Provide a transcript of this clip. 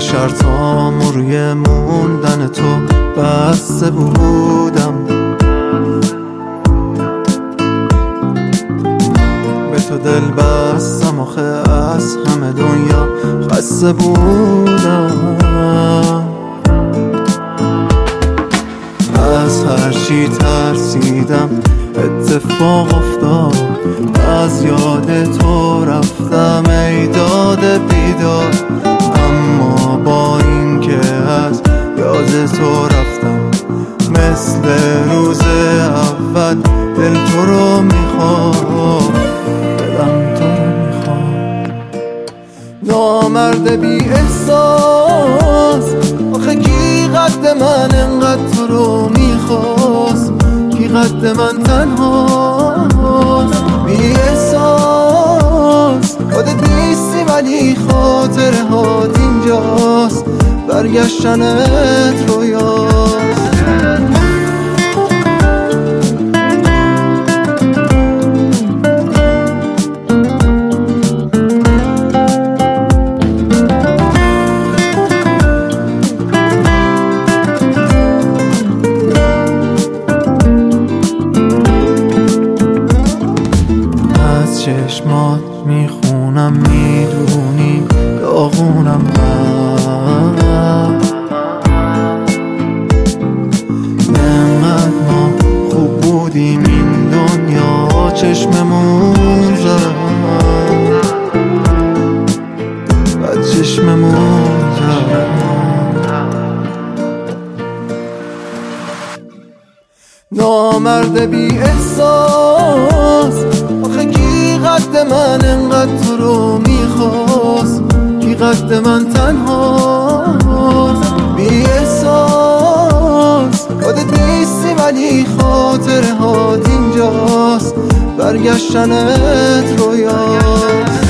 شرطامو روی موندن تو بسته بودم، به تو دل بستم آخه از همه دنیا خسته بودم. از هر چی ترسیدم اتفاق افتاد، از یاد تو رفتم ای داد بیداد، اما با این که از یاد تو رفتم مثل روز اول دل تو رو میخواد، دلم تو رو میخواد. نامرد بی احساس آخه کی قد من انقدر تو رو میخواست، کی قد من تنهاست. بی احساس خودت نیستی ولی خاطره هات اینجاست، برگشتنت رویاست. چشمات میخونم میدونی داغونم من، انقدر ما خوب بودیم این دنیا چشممون زد، بعد چشممون زد. نامرد بی احساس آخه کی قد من انقدر تو رو میخواست، کی قد من تنهاست. بی احساس خودت نیستی ولی خاطره هات اینجاست، برگشتنت رویاست.